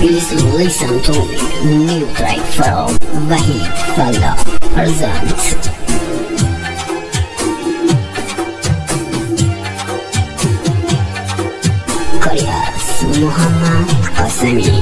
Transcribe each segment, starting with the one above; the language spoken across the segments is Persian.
Please listen to me. New track from Wahid Falla presents. Korea's Muhammad Qasemi.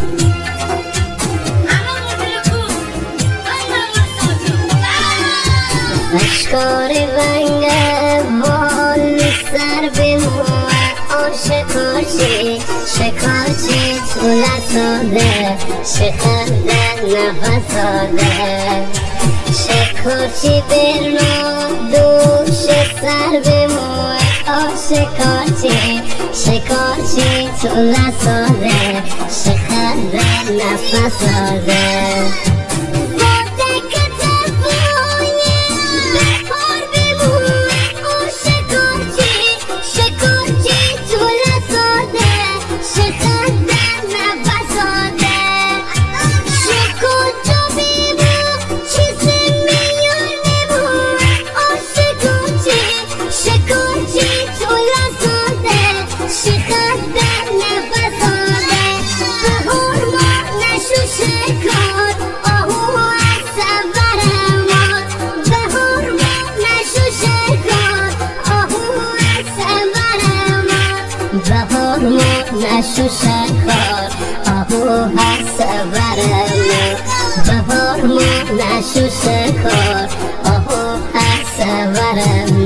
اشکار رنگ بال سر به موه شکارچی شکارچی طولت داده شکردن نفس داده شکارچی برنا دوش سر به موه شکارچی شکارچی طولت داده شکردن نفس داده نشو شکار آهو هست برم بهار ما نشو شکار آهو هست برم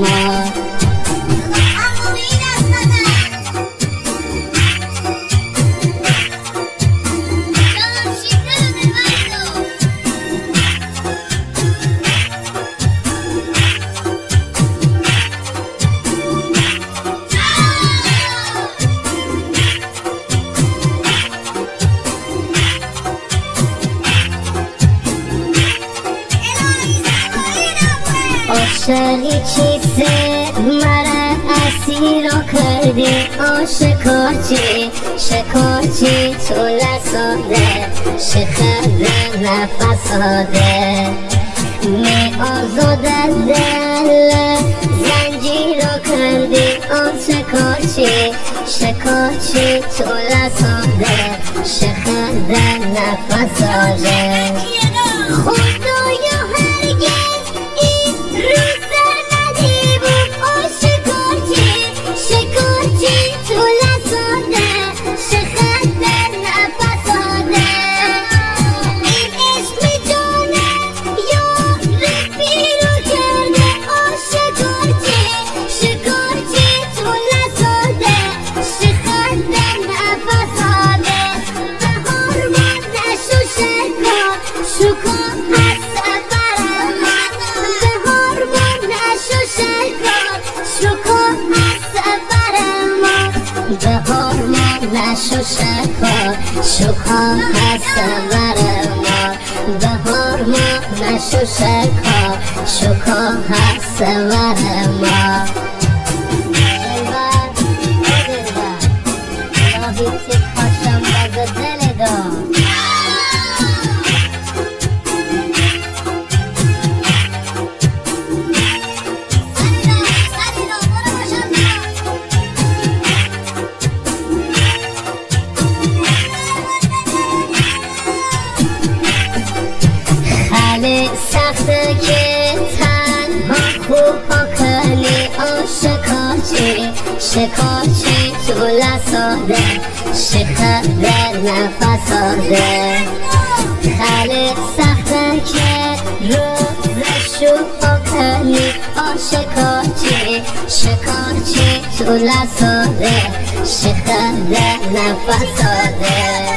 عاشقی چیزه مرا اسیر کرده شکارچی شکارچی طول ساده شکرده نفس داده می آزاده دل زنجیر کرده شکارچی شکارچی طول ساده شکرده نفس داده خدایا هرگز بهار ما نشو شکار شکار هست بر ما بهار ما نشو شکار شکار هست بر ما دلبر دلبر راهی تی پاشم باز دل دار سخته که تنها خوب کنی شکارچی شکارچی طول ساده شکرده نفس داده خیلی سخته که روزشو کنی شکارچی شکارچی طول ساده شکرده نفس داده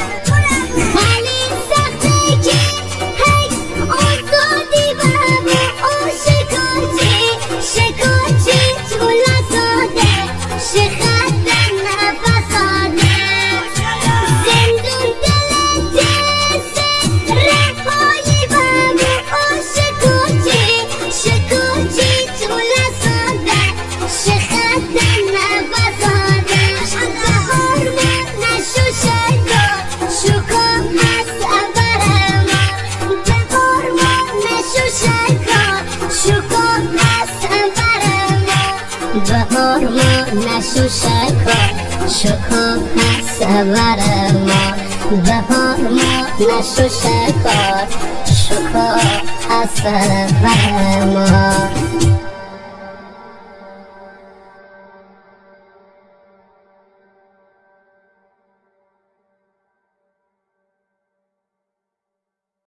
بهار ما نشو شکار شکار هست بر ما جهان ما نشو شکار شکار از سر ما